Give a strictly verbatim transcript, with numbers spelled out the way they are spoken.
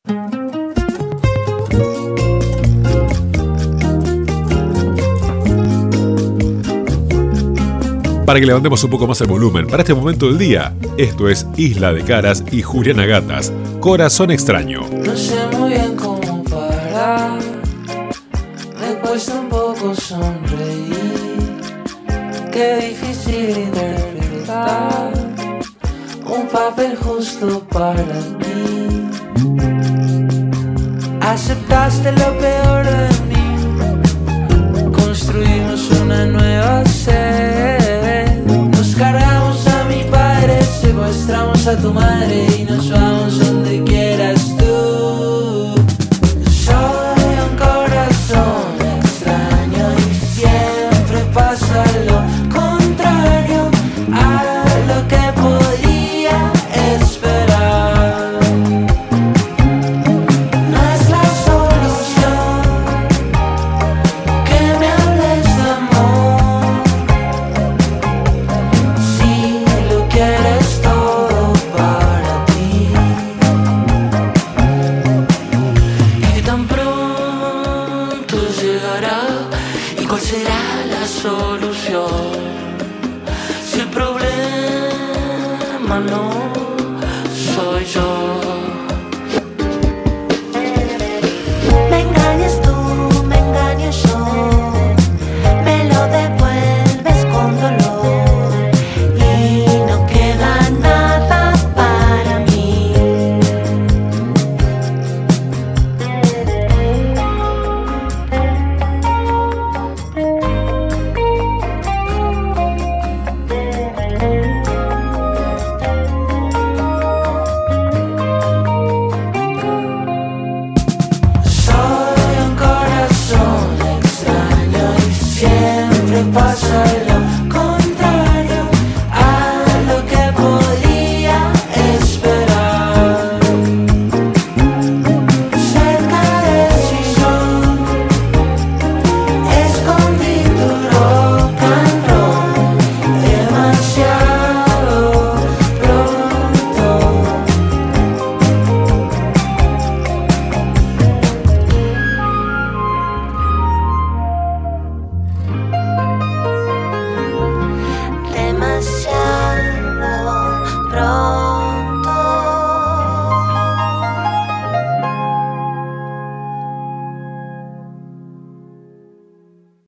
Para que levantemos un poco más el volumen para este momento del día. Esto es Isla de Caras y Juliana Gatas, Corazón Extraño. No sé muy bien cómo parar, me cuesta un poco sonreír. Qué difícil interpretar un papel justo para mí. Aceptaste lo peor de mí, construimos una nueva sed. Nos cargamos a mi padre, secuestramos a tu madre.